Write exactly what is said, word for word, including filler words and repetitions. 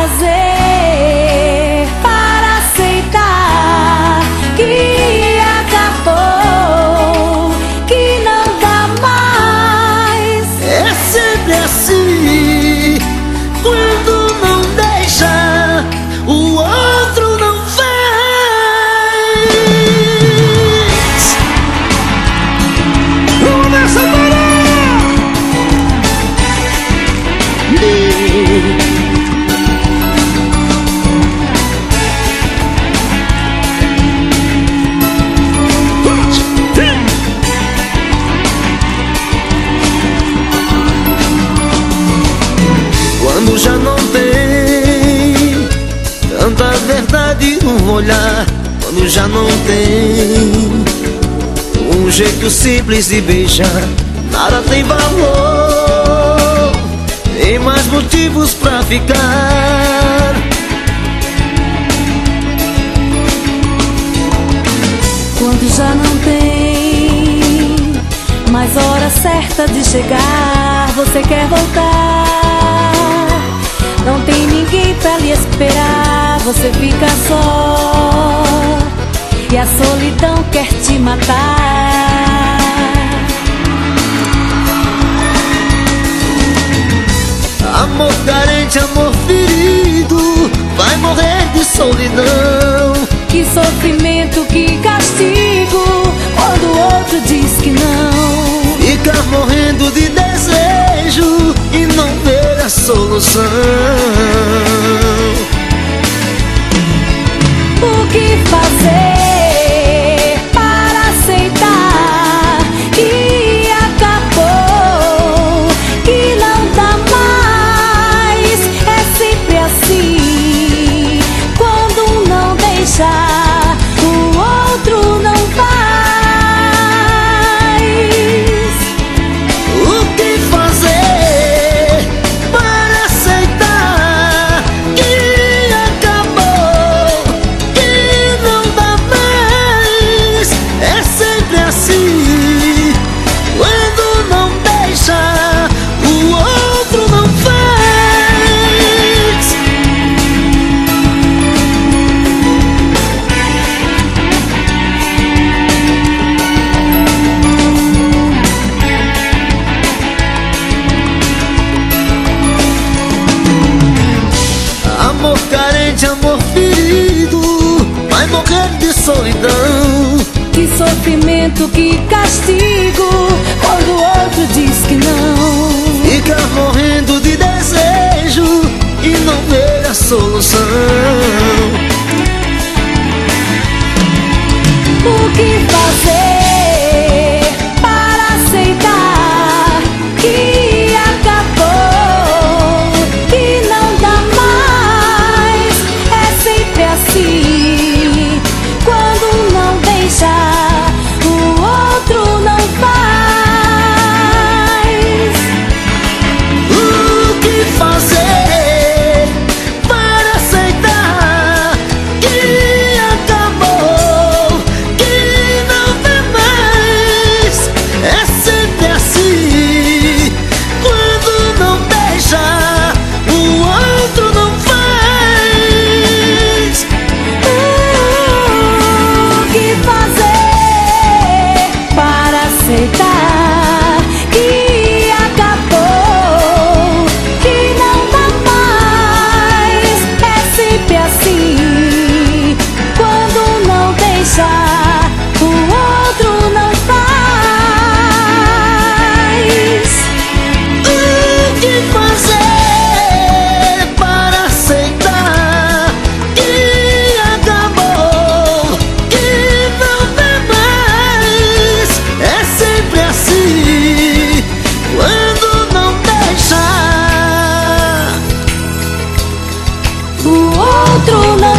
fazer para aceitar que acabou, que não dá mais? É sempre assim, quando não deixa, o outro não faz. Vamos nessa, bora! Quando já não tem tanta verdade no olhar, quando já não tem um jeito simples de beijar, nada tem valor, tem mais motivos pra ficar. Quando já não tem mais hora certa de chegar, você quer voltar, não tem ninguém pra lhe esperar, você fica só e a solidão quer te matar. Amor carente, amor ferido, vai morrer de solidão. Que sofrimento, que castigo, quando o outro diz que não. Ficar morrendo de desejo e não ver a solução. O que fazer para aceitar que acabou, que não dá mais? É sempre assim, quando um não deixa, o outro não faz. O que fazer para aceitar que acabou, que não dá mais? É sempre assim, quando não deixa, o outro não faz. Amor carente, amor ferido, vai morrer de solidão. Que sofrimento, que castigo, quando o outro diz que não. Ficar morrendo de desejo e não ver a solução. O que fazer para aceitar que acabou, que não dá mais? É sempre assim, quando um não deixa, o outro não faz. O que fazer para aceitar que acabou, que não vê mais? É sempre assim, quando não deixa, o outro não faz. O que fazer para aceitar que acabou, que não dá mais? É sempre assim, quando não deixa, o outro não faz. O que fazer para aceitar que acabou, que não vê mais? É sempre assim, quando não deixa, O outro não